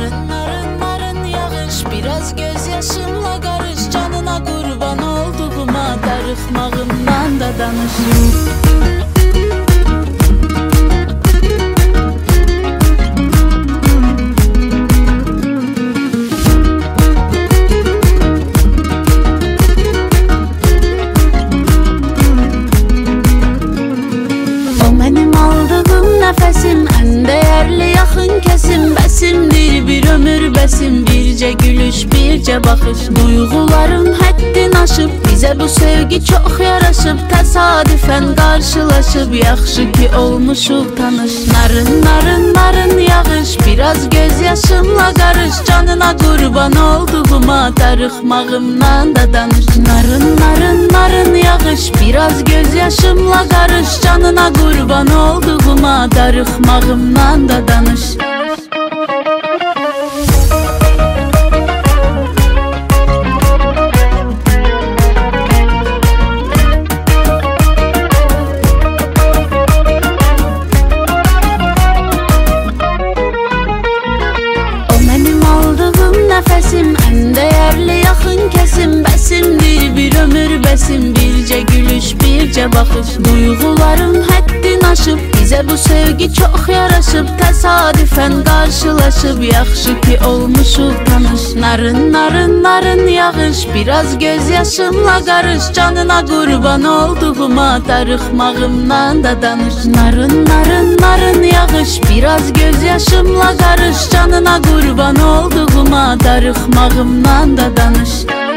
Narın narın narın yağış, biraz gözyaşımla karış. Canına kurban olduğuma darıxmağımdan da danış. Nəfəsim ən dəyərli yaxın kəsim, bəsimdir bir ömür bəsim, bircə gülüş, bircə baxış. Duyğularım həddin aşıb, bizə bu sevgi çox yaraşıb, təsadüfən qarşılaşıb, yaxşı ki olmuşuq tanış. Narın narın narın yağış, biraz gözyaşımla qarış. Canına qurban olduğuma darıxmağımdan da danış. Narın narın narın yağış, biraz gözyaşımla qarış. Canına qurban olduğuma darıxmağımdan da danış. O mənim aldığım nəfəsim, ən dəyərli yaxın kəsim, bəsimdir bir ömür bəsim, bircə gülüş, bircə baxış. Duyğularım həddin aşıb, bizə bu sevgi çox yaraşıb, təsadüfən qarşılaşıb, yaxşı ki olmuşuq tanış. Narın narın narın yağış, biraz gözyaşımla qarış. Canına qurban olduğuma darıxmağımdan da danış. Narın narın narın yağış, biraz gözyaşımla qarış. Canına qurban olduğuma darıxmağımdan da danış.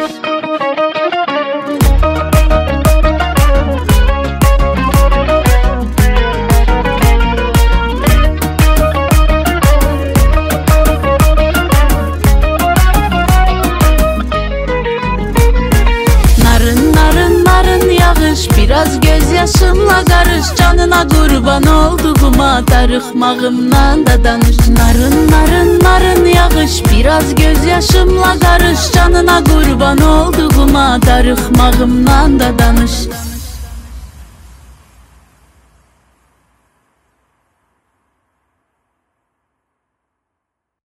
Biraz gözyaşımla qarış. Canına qurban olduğuma darıxmağımdan da danış. Narın narın narın yağış, biraz gözyaşımla qarış. Canına qurban olduğuma darıxmağımdan da danış.